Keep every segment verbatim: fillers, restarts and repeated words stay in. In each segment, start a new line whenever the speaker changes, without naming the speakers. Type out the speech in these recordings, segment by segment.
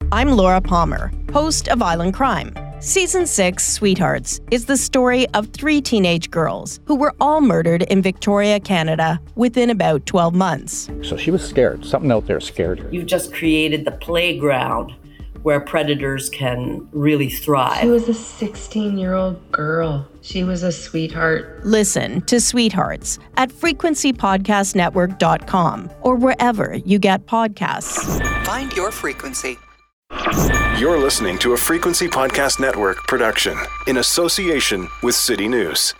I'm Laura Palmer, host of Island Crime. Season six, Sweethearts, is the story of three teenage girls who were all murdered in Victoria, Canada, within about twelve months.
So she was scared. Something out there scared her.
You've just created the playground where predators can really thrive.
She was a sixteen-year-old girl. She was a sweetheart.
Listen to Sweethearts at frequency podcast network dot com or wherever you get podcasts.
Find your frequency.
You're listening to a Frequency Podcast Network production in association with City News.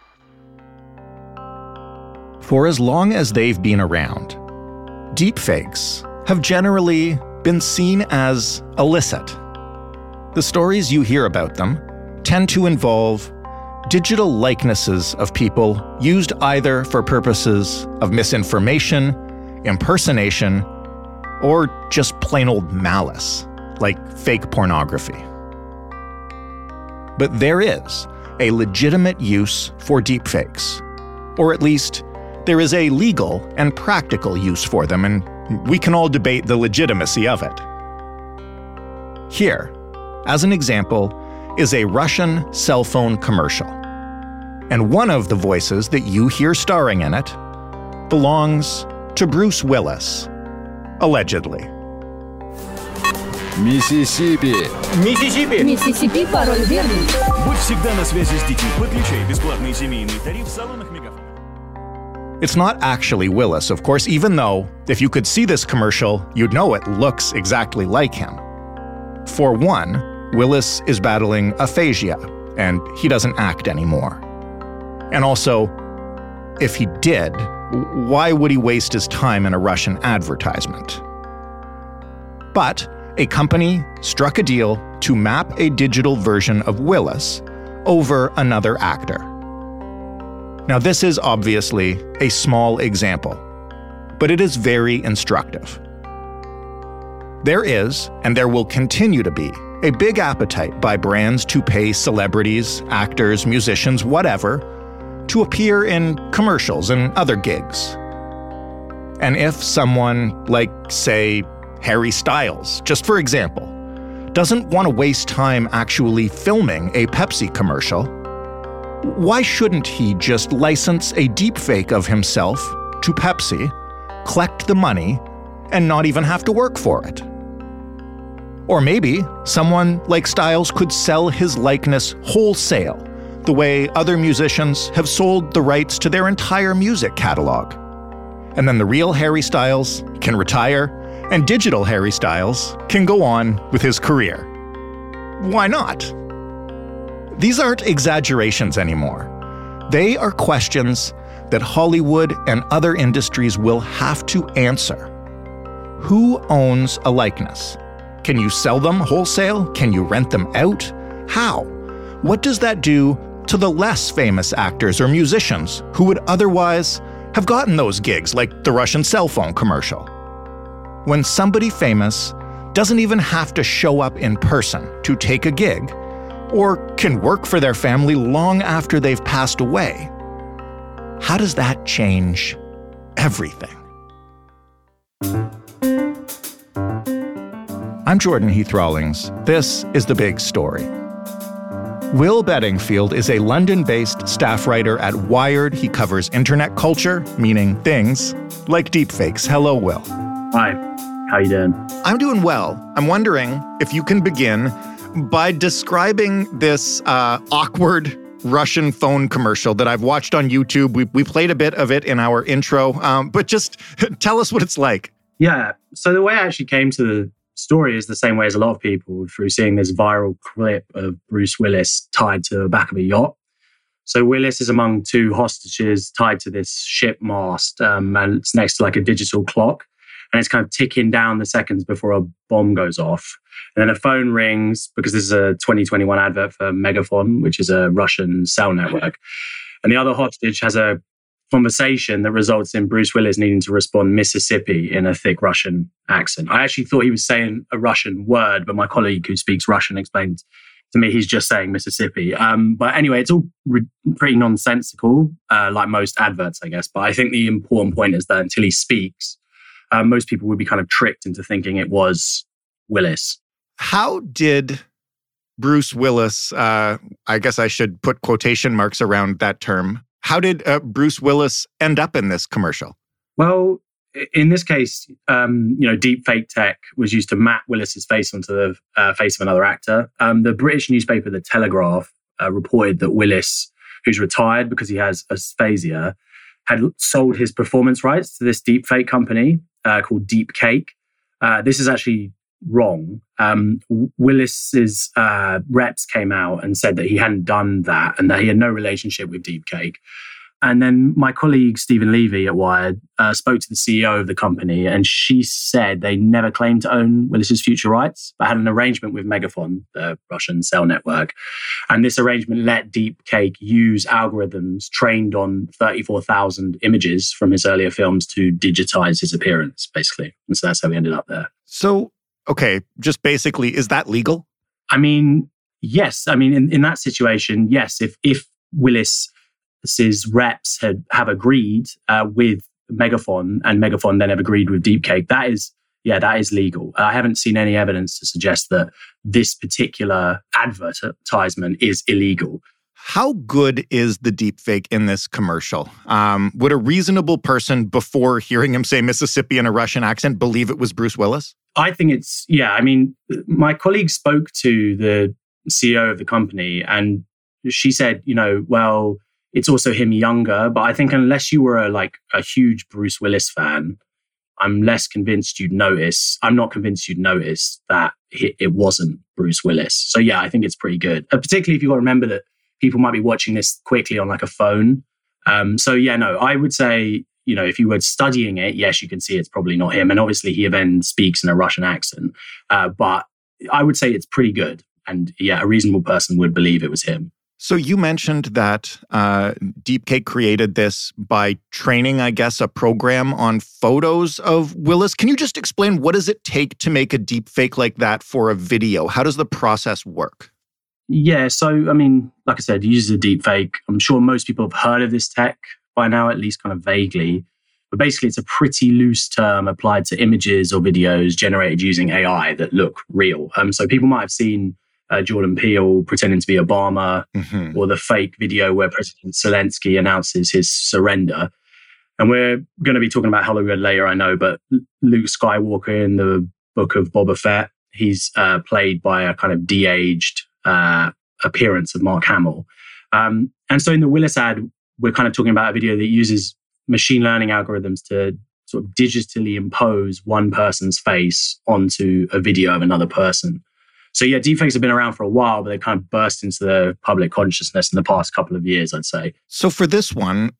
For as long as they've been around, deepfakes have generally been seen as illicit. The stories you hear about them tend to involve digital likenesses of people used either for purposes of misinformation, impersonation, or just plain old malice, like fake pornography. But there is a legitimate use for deepfakes, or at least there is a legal and practical use for them, and we can all debate the legitimacy of it. Here, as an example, is a Russian cell phone commercial. And one of the voices that you hear starring in it belongs to Bruce Willis, allegedly.
Миссисипи.
Миссисипи.
Миссисипи, пароль верный.
Будь всегда на связи с детьми. Подключай бесплатный семейный тариф в салонах Мегафон.
It's not actually Willis, of course, even though, if you could see this commercial, you'd know it looks exactly like him. For one, Willis is battling aphasia, and he doesn't act anymore. And also, if he did, why would he waste his time in a Russian advertisement? But a company struck a deal to map a digital version of Willis over another actor. Now, this is obviously a small example, but it is very instructive. There is, and there will continue to be, a big appetite by brands to pay celebrities, actors, musicians, whatever, to appear in commercials and other gigs. And if someone like, say, Harry Styles, just for example, doesn't want to waste time actually filming a Pepsi commercial, why shouldn't he just license a deepfake of himself to Pepsi, collect the money, and not even have to work for it? Or maybe someone like Styles could sell his likeness wholesale, the way other musicians have sold the rights to their entire music catalog. And then the real Harry Styles can retire, and digital Harry Styles can go on with his career. Why not? These aren't exaggerations anymore. They are questions that Hollywood and other industries will have to answer. Who owns a likeness? Can you sell them wholesale? Can you rent them out? How? What does that do to the less famous actors or musicians who would otherwise have gotten those gigs, like the Russian cell phone commercial? When somebody famous doesn't even have to show up in person to take a gig, or can work for their family long after they've passed away, how does that change everything? I'm Jordan Heath Rawlings. This is The Big Story. Will Bedingfield is a London-based staff writer at Wired. He covers internet culture, meaning things like deepfakes. Hello, Will.
Hi. How you doing?
I'm doing well. I'm wondering if you can begin by describing this uh, awkward Russian phone commercial that I've watched on YouTube. We we played a bit of it in our intro, um, but just tell us what it's like.
Yeah. So the way I actually came to the story is the same way as a lot of people, through seeing this viral clip of Bruce Willis tied to the back of a yacht. So Willis is among two hostages tied to this ship mast, um, and it's next to like a digital clock. And it's kind of ticking down the seconds before a bomb goes off. And then a phone rings, because this is a twenty twenty-one advert for Megafon, which is a Russian cell network. And the other hostage has a conversation that results in Bruce Willis needing to respond Mississippi in a thick Russian accent. I actually thought he was saying a Russian word, but my colleague who speaks Russian explained to me he's just saying Mississippi. Um, but anyway, it's all re- pretty nonsensical, uh, like most adverts, I guess. But I think the important point is that until he speaks, uh, most people would be kind of tricked into thinking it was Willis.
How did Bruce Willis, uh, I guess I should put quotation marks around that term, how did uh, Bruce Willis end up in this commercial?
Well, in this case, um, you know, deep fake tech was used to map Willis's face onto the uh, face of another actor. Um, the British newspaper, The Telegraph, uh, reported that Willis, who's retired because he has aphasia, had sold his performance rights to this deep fake company uh, called Deepcake. Uh, this is actually wrong. Um, Willis's uh, reps came out and said that he hadn't done that and that he had no relationship with Deepcake. And then my colleague, Stephen Levy at Wired, uh, spoke to the C E O of the company, and she said they never claimed to own Willis's future rights, but had an arrangement with Megaphone, the Russian cell network. And this arrangement let Deepcake use algorithms trained on thirty-four thousand images from his earlier films to digitize his appearance, basically. And so that's how we ended up there.
So, okay, just basically, is that legal?
I mean, yes. I mean, in, in that situation, yes. If if Willis... his reps had have agreed uh, with Megaphone, and Megaphone then have agreed with Deepcake. That is, yeah, that is legal. I haven't seen any evidence to suggest that this particular advertisement is illegal.
How good is the deepfake in this commercial? Um, would a reasonable person, before hearing him say Mississippi in a Russian accent, believe it was Bruce Willis?
I think it's, yeah, I mean, my colleague spoke to the C E O of the company, and she said, you know, well, it's also him younger, but I think unless you were a, like a huge Bruce Willis fan, I'm less convinced you'd notice. I'm not convinced you'd notice that it wasn't Bruce Willis. So yeah, I think it's pretty good. Uh, particularly if you've got to remember that people might be watching this quickly on like a phone. Um, so yeah, no, I would say, you know, if you were studying it, yes, you can see it's probably not him. And obviously he then speaks in a Russian accent. Uh, but I would say it's pretty good. And yeah, a reasonable person would believe it was him.
So you mentioned that uh, Deepcake created this by training, I guess, a program on photos of Willis. Can you just explain what does it take to make a deepfake like that for a video? How does the process work?
Yeah, so, I mean, like I said, it uses a deepfake. I'm sure most people have heard of this tech by now, at least kind of vaguely. But basically, it's a pretty loose term applied to images or videos generated using A I that look real. Um, so people might have seen Uh, Jordan Peele pretending to be Obama, mm-hmm. or the fake video where President Zelensky announces his surrender. And we're going to be talking about Hollywood later, I know, but Luke Skywalker in the book of Boba Fett, he's uh, played by a kind of de-aged uh, appearance of Mark Hamill. Um, and so in the Willis ad, we're kind of talking about a video that uses machine learning algorithms to sort of digitally impose one person's face onto a video of another person. So yeah, deepfakes have been around for a while, but they kind of burst into the public consciousness in the past couple of years, I'd say.
So for this one,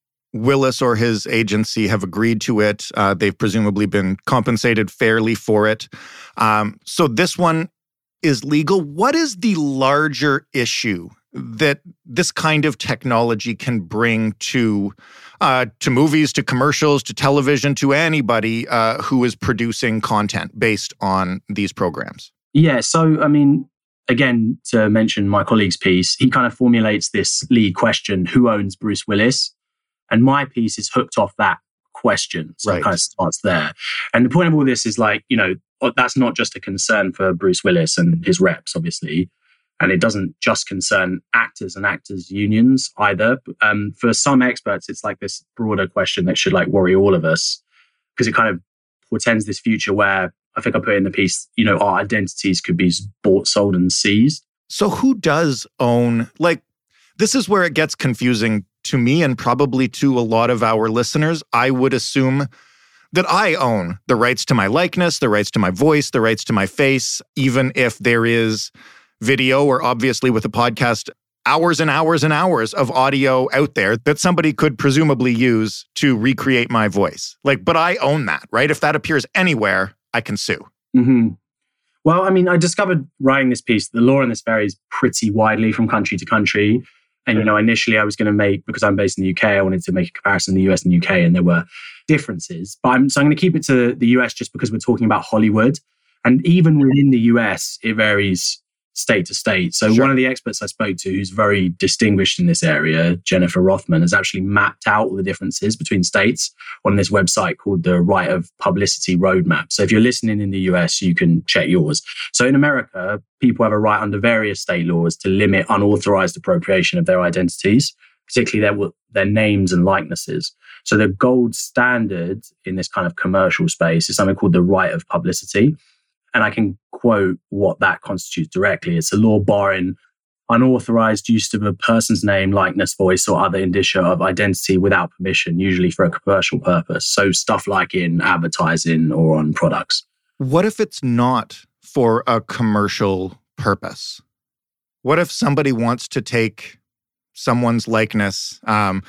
Willis or his agency have agreed to it. Uh, they've presumably been compensated fairly for it. Um, so this one is legal. What is the larger issue that this kind of technology can bring to uh, to movies, to commercials, to television, to anybody uh, who is producing content based on these programs?
Yeah, so, I mean, again, to mention my colleague's piece, he kind of formulates this lead question, who owns Bruce Willis? And my piece is hooked off that question. So right. It kind of starts there. And the point of all this is like, you know, that's not just a concern for Bruce Willis and his reps, obviously. And it doesn't just concern actors and actors' unions either. Um, for some experts, it's like this broader question that should like worry all of us, because it kind of portends this future where, I think I put in the piece, you know, our identities could be bought, sold, and seized.
So who does own, like, this is where it gets confusing to me and probably to a lot of our listeners. I would assume that I own the rights to my likeness, the rights to my voice, the rights to my face, even if there is video or obviously with a podcast, hours and hours and hours of audio out there that somebody could presumably use to recreate my voice. Like, but I own that, right? If that appears anywhere, I can sue.
Mm-hmm. Well, I mean, I discovered writing this piece, the law in this varies pretty widely from country to country. And, you know, initially I was going to make, because I'm based in the U K, I wanted to make a comparison in the U S and U K, and there were differences. But I'm, so I'm going to keep it to the U S just because we're talking about Hollywood. And even within the U S, it varies state to state. So
Sure.
one of the experts I spoke to, who's very distinguished in this area, Jennifer Rothman, has actually mapped out all the differences between states on this website called the Right of Publicity Roadmap. So if you're listening in the U S, you can check yours. So in America, people have a right under various state laws to limit unauthorized appropriation of their identities, particularly their, their names and likenesses. So the gold standard in this kind of commercial space is something called the right of publicity. And I can quote what that constitutes directly. It's a law barring unauthorized use of a person's name, likeness, voice, or other indicia of identity without permission, usually for a commercial purpose. So stuff like in advertising or on products.
What if it's not for a commercial purpose? What if somebody wants to take someone's likeness, um,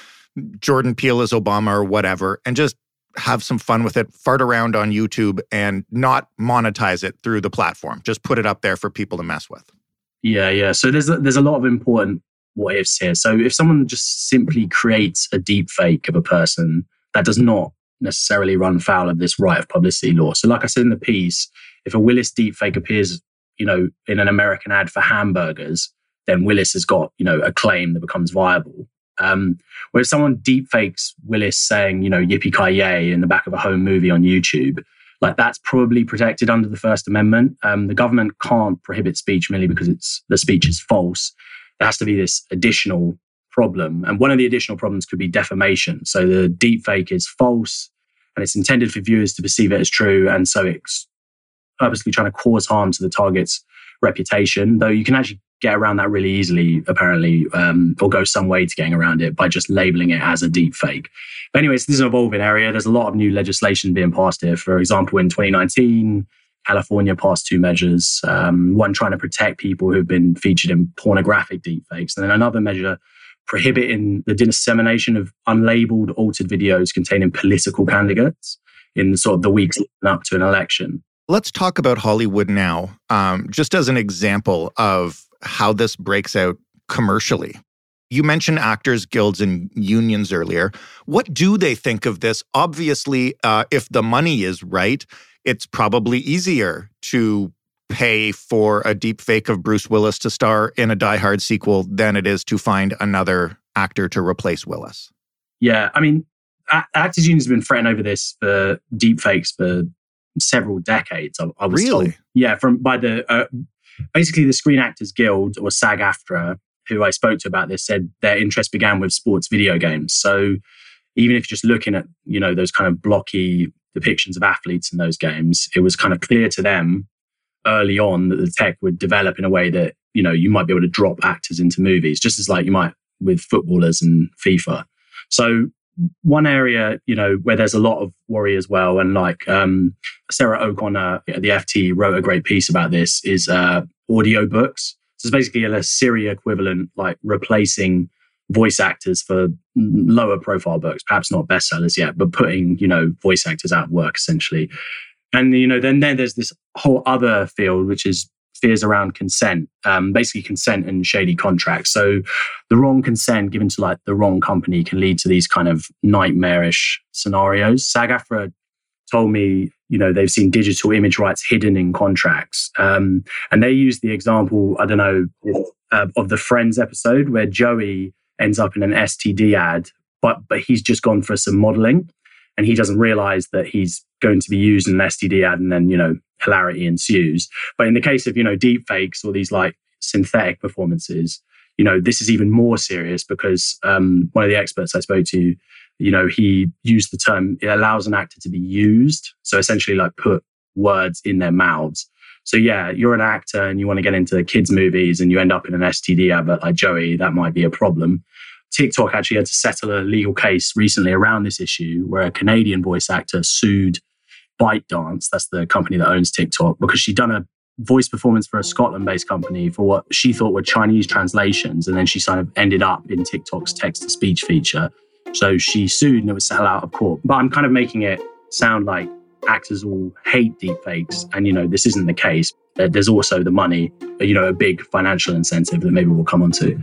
Jordan Peele as Obama or whatever, and just have some fun with it, fart around on YouTube and not monetize it through the platform? Just put it up there for people to mess with.
Yeah, yeah. So there's a, there's a lot of important what ifs here. So if someone just simply creates a deep fake of a person, that does not necessarily run foul of this right of publicity law. So like I said in the piece, if a Willis deep fake appears, you know, in an American ad for hamburgers, then Willis has got, you know, a claim that becomes viable. Um, where someone deep fakes Willis saying, you know, yippee-ki-yay in the back of a home movie on YouTube, like that's probably protected under the First Amendment. Um, the government can't prohibit speech merely because it's the speech is false. There has to be this additional problem. And one of the additional problems could be defamation. So the deep fake is false and it's intended for viewers to perceive it as true. And so it's purposely trying to cause harm to the target's reputation, though you can actually get around that really easily, apparently, um, or go some way to getting around it by just labeling it as a deep fake. But anyways, this is an evolving area. There's a lot of new legislation being passed here. For example, in twenty nineteen, California passed two measures, um, one trying to protect people who've been featured in pornographic deepfakes, and then another measure prohibiting the dissemination of unlabeled altered videos containing political candidates in sort of the weeks leading up to an election.
Let's talk about Hollywood now, um, just as an example of how this breaks out commercially. You mentioned actors, guilds, and unions earlier. What do they think of this? Obviously, uh, if the money is right, it's probably easier to pay for a deep fake of Bruce Willis to star in a Die Hard sequel than it is to find another actor to replace Willis.
Yeah, I mean, a- actors unions have been fretting over this for deep fakes for several decades. I, I was
Really?
told. Yeah, from by the uh, basically the Screen Actors Guild, or SAG-AFTRA, who I spoke to about this, said their interest began with sports video games. So even if you're just looking at, you know, those kind of blocky depictions of athletes in those games, it was kind of clear to them early on that the tech would develop in a way that, you know, you might be able to drop actors into movies, just as like you might with footballers and FIFA. So one area, you know, where there's a lot of worry as well, and like um, Sarah O'Connor at the F T wrote a great piece about this, is uh, audiobooks. So it's basically a Siri equivalent, like replacing voice actors for lower profile books, perhaps not bestsellers yet, but putting, you know, voice actors out of work essentially. And, you know, then, then there's this whole other field, which is fears around consent, um, basically consent and shady contracts. So the wrong consent given to like the wrong company can lead to these kind of nightmarish scenarios. SAG-AFTRA told me, you know, they've seen digital image rights hidden in contracts. Um, and they used the example, I don't know, uh, of the Friends episode where Joey ends up in an S T D ad, but but he's just gone for some modeling and he doesn't realize that he's going to be used in an S T D ad, and then, you know, hilarity ensues. But in the case of, you know, deep fakes or these like synthetic performances, you know, this is even more serious because um, one of the experts I spoke to, you know, he used the term, it allows an actor to be used. So essentially like put words in their mouths. So yeah, you're an actor and you want to get into kids' movies and you end up in an S T D advert like Joey, that might be a problem. TikTok actually had to settle a legal case recently around this issue where a Canadian voice actor sued ByteDance, that's the company that owns TikTok, because she'd done a voice performance for a Scotland-based company for what she thought were Chinese translations, and then she kind of ended up in TikTok's text-to-speech feature. So she sued and it was settled out of court. But I'm kind of making it sound like actors all hate deepfakes, and, you know, this isn't the case. There's also the money, you know, a big financial incentive that maybe we'll come on to.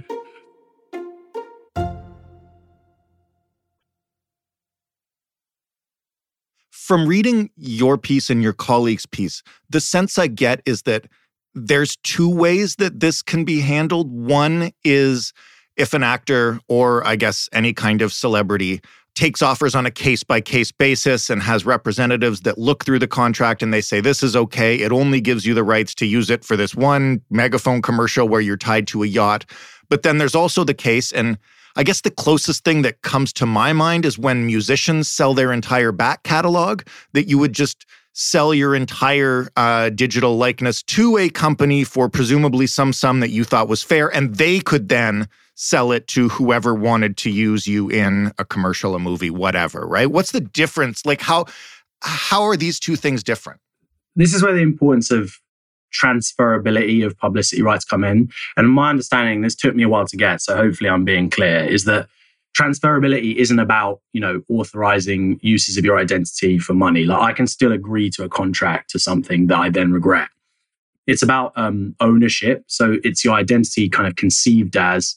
From reading your piece and your colleague's piece, the sense I get is that there's two ways that this can be handled. One is if an actor, or I guess any kind of celebrity, takes offers on a case-by-case basis and has representatives that look through the contract and they say, this is okay, it only gives you the rights to use it for this one megaphone commercial where you're tied to a yacht. But then there's also the case, and I guess the closest thing that comes to my mind is when musicians sell their entire back catalog, that you would just sell your entire uh, digital likeness to a company for presumably some sum that you thought was fair, and they could then sell it to whoever wanted to use you in a commercial, a movie, whatever, right? What's the difference? Like, how how are these two things different?
This is where the importance of transferability of publicity rights come in. And my understanding, this took me a while to get, so hopefully I'm being clear, is that transferability isn't about, you know, authorizing uses of your identity for money. Like, I can still agree to a contract to something that I then regret. It's about um, ownership. So it's your identity kind of conceived as,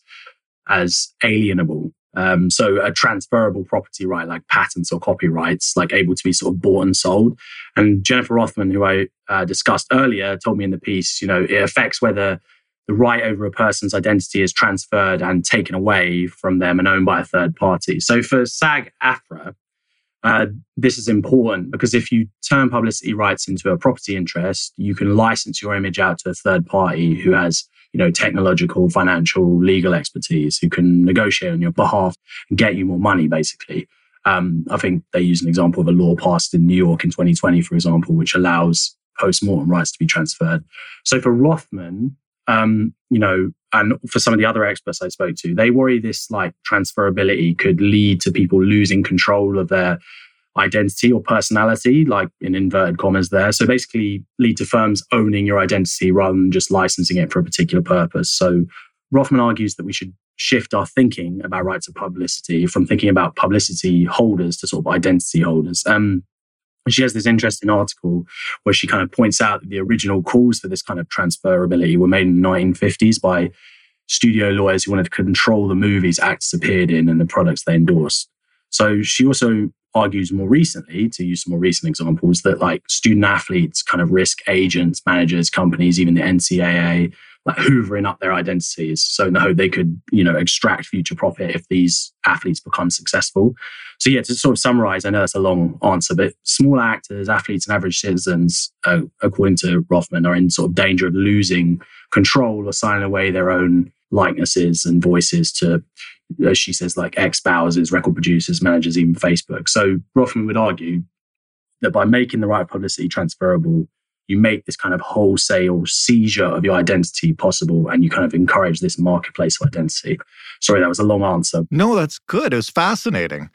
as alienable. Um, so a transferable property right, like patents or copyrights, like able to be sort of bought and sold. And Jennifer Rothman, who I uh, discussed earlier, told me in the piece, you know, it affects whether the right over a person's identity is transferred and taken away from them and owned by a third party. So for SAG-AFTRA, uh, this is important because if you turn publicity rights into a property interest, you can license your image out to a third party who has, you know, technological, financial, legal expertise, who can negotiate on your behalf and get you more money, basically. Um, I think they use an example of a law passed in New York in twenty twenty, for example, which allows post-mortem rights to be transferred. So for Rothman, um, you know, and for some of the other experts I spoke to, they worry this like transferability could lead to people losing control of their identity or personality, like in inverted commas there. So basically lead to firms owning your identity rather than just licensing it for a particular purpose. So Rothman argues that we should shift our thinking about rights of publicity from thinking about publicity holders to sort of identity holders. Um, she has this interesting article where she kind of points out that the original calls for this kind of transferability were made in the nineteen fifties by studio lawyers who wanted to control the movies actors appeared in and the products they endorsed. So she also argues more recently, to use some more recent examples, that like student athletes, kind of risk agents, managers, companies, even the N C A A, like hoovering up their identities so in the hope they could, you know, extract future profit if these athletes become successful. So yeah, to sort of summarize, I know that's a long answer, but small actors, athletes and average citizens, uh, according to Rothman, are in sort of danger of losing control or signing away their own likenesses and voices to, as she says, like ex-spouses, record producers, managers, even Facebook. So Rothman would argue that by making the right of publicity transferable, you make this kind of wholesale seizure of your identity possible and you kind of encourage this marketplace of identity. Sorry, that was a long answer.
No, that's good. It was fascinating.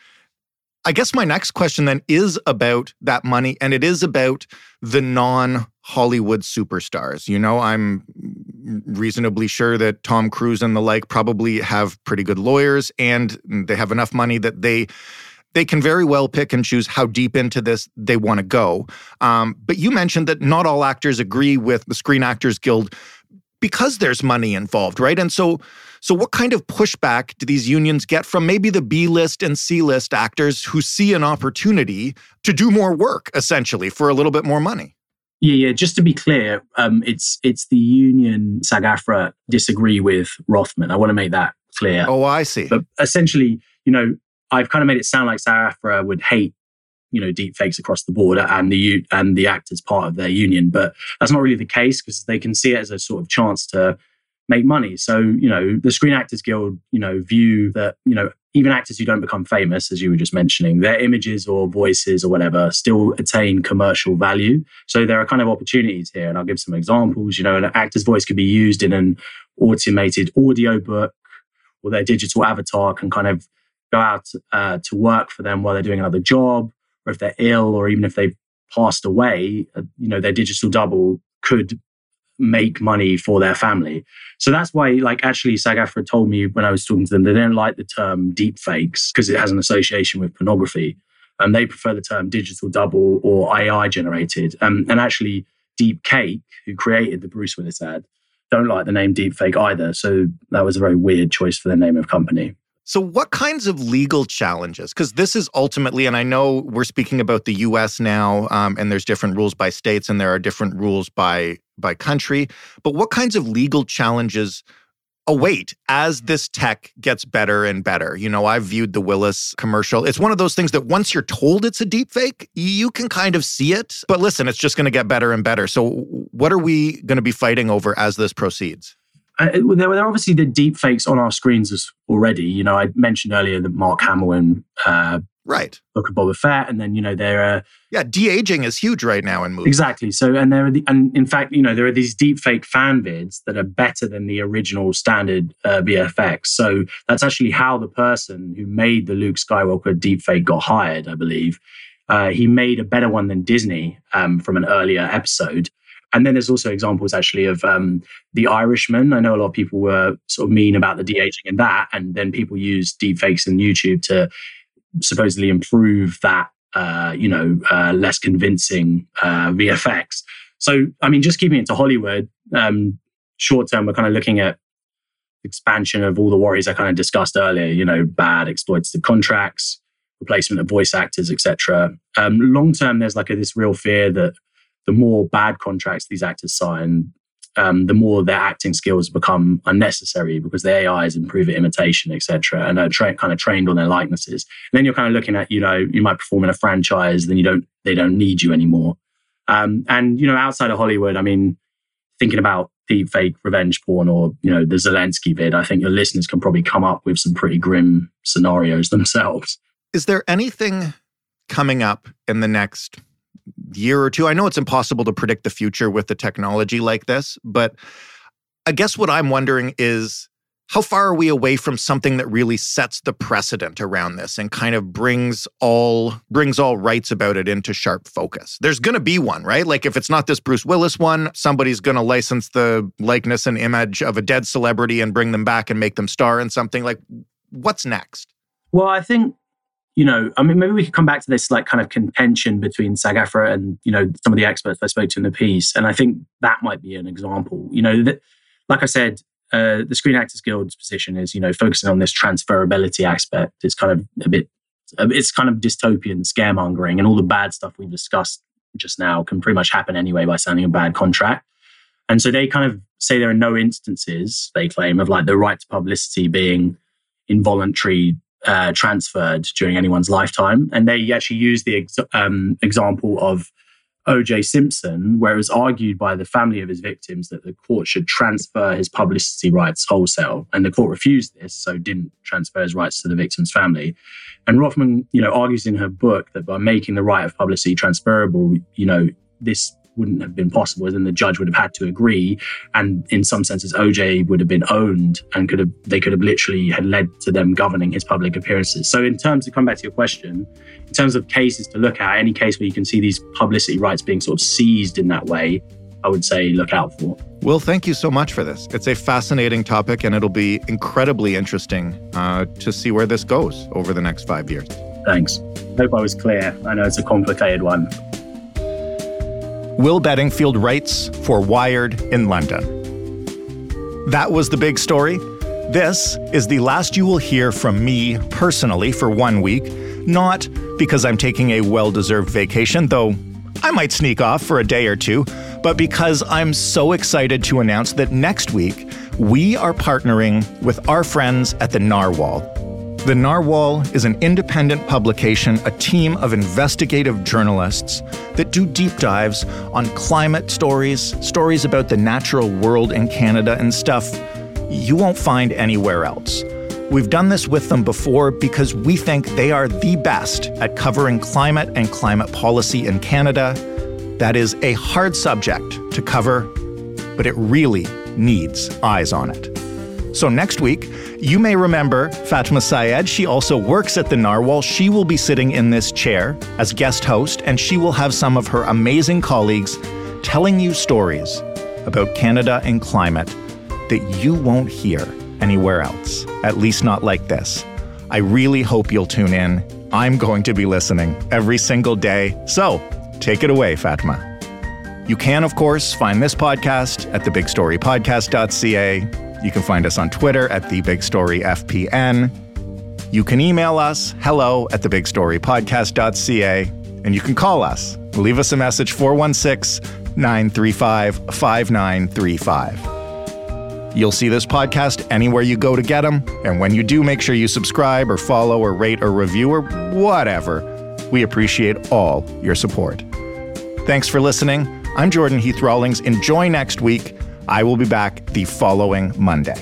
I guess my next question then is about that money, and it is about the non-Hollywood superstars. You know, I'm reasonably sure that Tom Cruise and the like probably have pretty good lawyers and they have enough money that they they can very well pick and choose how deep into this they want to go. Um, but you mentioned that not all actors agree with the Screen Actors Guild because there's money involved, right? And so so what kind of pushback do these unions get from maybe the B-list and C-list actors who see an opportunity to do more work, essentially, for a little bit more money?
Yeah, yeah. Just to be clear, um, it's it's the union SAG-AFTRA disagree with Rothman. I want to make that clear.
Oh, I see.
But essentially, you know, I've kind of made it sound like SAG-AFTRA would hate, you know, deep fakes across the board and the and the actors part of their union, but that's not really the case because they can see it as a sort of chance to make money. So, you know, the Screen Actors Guild, you know, view that, you know, even actors who don't become famous, as you were just mentioning, their images or voices or whatever still attain commercial value. So there are kind of opportunities here. And I'll give some examples. You know, an actor's voice could be used in an automated audio book, or their digital avatar can kind of go out uh, to work for them while they're doing another job, or if they're ill, or even if they've passed away, uh, you know, their digital double could make money for their family. So that's why, like, actually SAG-AFTRA told me when I was talking to them, they don't like the term deep fakes because it has an association with pornography. And they prefer the term digital double or A I generated. Um, and actually Deep Cake, who created the Bruce Willis ad, don't like the name deep fake either. So that was a very weird choice for the name of company.
So what kinds of legal challenges? Because this is ultimately, and I know we're speaking about the U S now, um, and there's different rules by states and there are different rules by by country. But what kinds of legal challenges await as this tech gets better and better? You know, I've viewed the Willis commercial. It's one of those things that once you're told it's a deep fake, you can kind of see it. But listen, it's just going to get better and better. So what are we going to be fighting over as this proceeds?
Uh, there were obviously the deep fakes on our screens already. You know, I mentioned earlier that Mark Hamill and uh,
right.
Book of Boba Fett, and then, you know, there are...
Yeah, de-aging is huge right now in movies.
Exactly. So, and there are the, and in fact, you know, there are these deep fake fan vids that are better than the original standard uh, V F X. So that's actually how the person who made the Luke Skywalker deep fake got hired, I believe. Uh, he made a better one than Disney um, from an earlier episode. And then there's also examples actually of um, The Irishman. I know a lot of people were sort of mean about the de-aging in that, and then people use deep fakes in YouTube to supposedly improve that, uh, you know, uh, less convincing uh, V F X. So, I mean, just keeping it to Hollywood, um, short term, we're kind of looking at expansion of all the worries I kind of discussed earlier, you know, bad exploitative contracts, replacement of voice actors, et cetera. Um, long term, there's like a, this real fear that the more bad contracts these actors sign, um, the more their acting skills become unnecessary because the A Is improve at imitation, et cetera, and are tra- kind of trained on their likenesses. And then you're kind of looking at, you know, you might perform in a franchise, then you don't, they don't need you anymore. Um, and, you know, outside of Hollywood, I mean, thinking about deep fake revenge porn or, you know, the Zelensky vid, I think your listeners can probably come up with some pretty grim scenarios themselves.
Is there anything coming up in the next year or two? I know it's impossible to predict the future with the technology like this, but I guess what I'm wondering is how far are we away from something that really sets the precedent around this and kind of brings all brings all rights about it into sharp focus? There's going to be one, right? Like if it's not this Bruce Willis one, somebody's going to license the likeness and image of a dead celebrity and bring them back and make them star in something. Like, what's next?
Well, I think, you know, I mean, maybe we could come back to this like kind of contention between SAG-AFTRA and, you know, some of the experts I spoke to in the piece. And I think that might be an example. You know, that, like I said, uh, the Screen Actors Guild's position is, you know, focusing on this transferability aspect. It's kind of a bit, it's kind of dystopian scaremongering, and all the bad stuff we discussed just now can pretty much happen anyway by signing a bad contract. And so they kind of say there are no instances, they claim, of like the right to publicity being involuntary Uh, transferred during anyone's lifetime. And they actually use the ex- um, example of O J Simpson, where it was argued by the family of his victims that the court should transfer his publicity rights wholesale. And the court refused this, so didn't transfer his rights to the victim's family. And Rothman, you know, argues in her book that by making the right of publicity transferable, you know, this wouldn't have been possible, as in the judge would have had to agree. And in some senses, O J would have been owned and could have, they could have literally had led to them governing his public appearances. So in terms of, come back to your question, in terms of cases to look at, any case where you can see these publicity rights being sort of seized in that way, I would say look out for.
Will, thank you so much for this. It's a fascinating topic, and it'll be incredibly interesting uh, to see where this goes over the next five years.
Thanks. Hope I was clear. I know it's a complicated one.
Will Bedingfield writes for Wired in London. That was the big story. This is the last you will hear from me personally for one week, not because I'm taking a well-deserved vacation, though I might sneak off for a day or two, but because I'm so excited to announce that next week we are partnering with our friends at the Narwhal. The Narwhal is an independent publication, a team of investigative journalists that do deep dives on climate stories, stories about the natural world in Canada, and stuff you won't find anywhere else. We've done this with them before because we think they are the best at covering climate and climate policy in Canada. That is a hard subject to cover, but it really needs eyes on it. So next week, you may remember Fatma Syed. She also works at the Narwhal. She will be sitting in this chair as guest host, and she will have some of her amazing colleagues telling you stories about Canada and climate that you won't hear anywhere else, at least not like this. I really hope you'll tune in. I'm going to be listening every single day. So take it away, Fatma. You can, of course, find this podcast at the big story podcast dot c a. You can find us on Twitter at the big story f p n. You can email us, hello at the big story podcast dot c a. And you can call us. Leave us a message, four one six, nine three five, five nine three five. You'll see this podcast anywhere you go to get them, and when you do, make sure you subscribe or follow or rate or review or whatever. We appreciate all your support. Thanks for listening. I'm Jordan Heath Rawlings. Enjoy next week. I will be back the following Monday.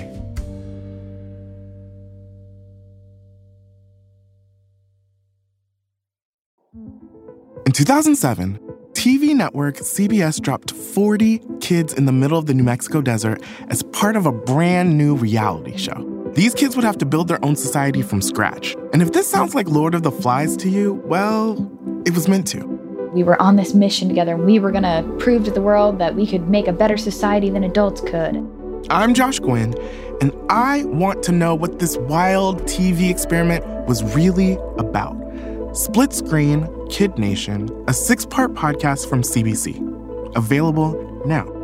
In two thousand seven, T V network C B S dropped forty kids in the middle of the New Mexico desert as part of a brand new reality show. These kids would have to build their own society from scratch. And if this sounds like Lord of the Flies to you, well, it was meant to.
We were on this mission together, and we were going to prove to the world that we could make a better society than adults could.
I'm Josh Gwynn, and I want to know what this wild T V experiment was really about. Split Screen, Kid Nation, a six-part podcast from C B C. Available now.